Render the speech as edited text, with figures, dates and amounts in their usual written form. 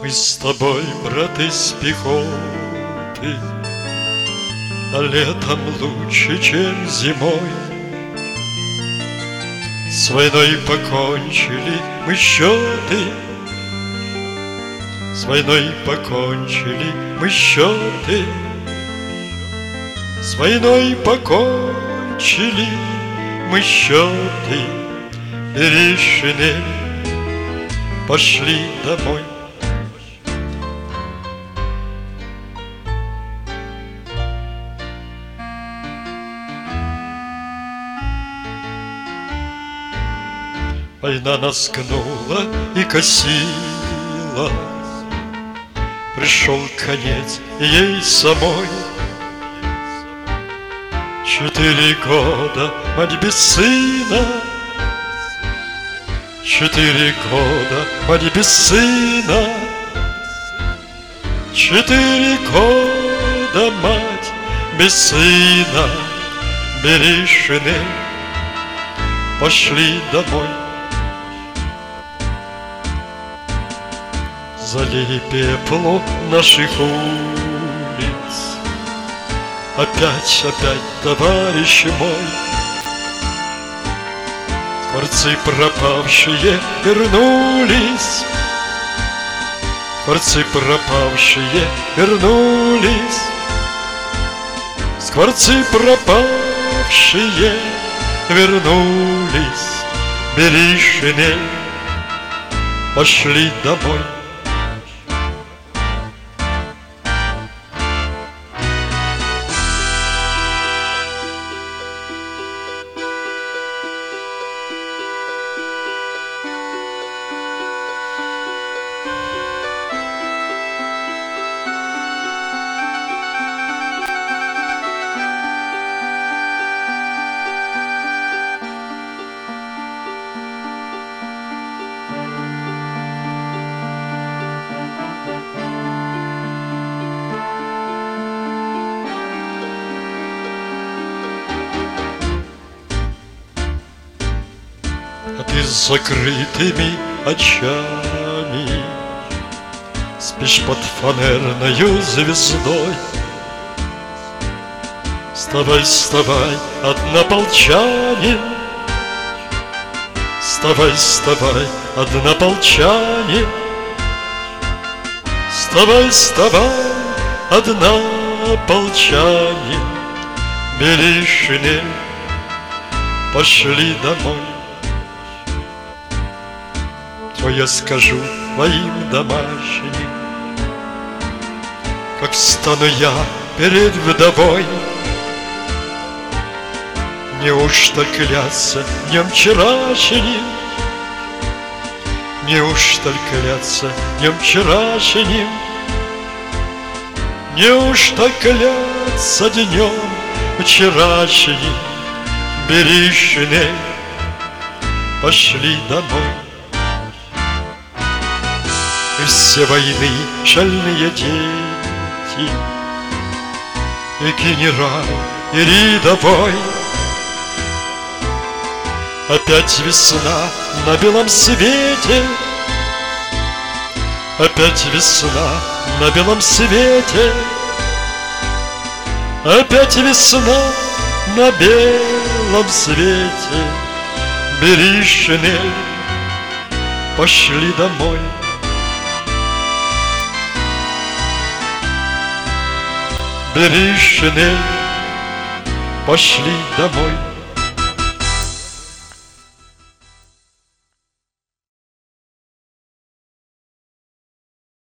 Мы с тобой, брат, из пехоты, а летом лучше, чем зимой. С войной покончили мы счеты, с войной покончили мы счеты, с войной покончили мы счеты. Бери шинель, пошли домой. Война нас гнула и косила, пришел конец ей самой. 4 года мать без сына, 4 года мать без сына, 4 года мать без сына. Бери шинель, пошли домой. Залей пепло наших улиц, опять, товарищ мой. Скворцы пропавшие вернулись, скворцы пропавшие вернулись, скворцы пропавшие вернулись. Бери шинель, пошли домой. А ты с закрытыми очами спишь под фанерною звездой. Вставай, вставай, однополчанин, вставай, вставай, однополчанин, вставай, вставай, однополчанин. Бери шинель, пошли домой. То я скажу твоим домашним, как стану я перед вдовой. Неужто кляться днем вчерашним, неужто кляться днем вчерашним, неужто кляться днем вчерашним. Бери шинель, пошли домой. И все войны шальные дети, и генерал, и рядовой. Опять весна на белом свете, опять весна на белом свете, опять весна на белом свете. Бери шинель, пошли домой. Бери шинель, пошли домой.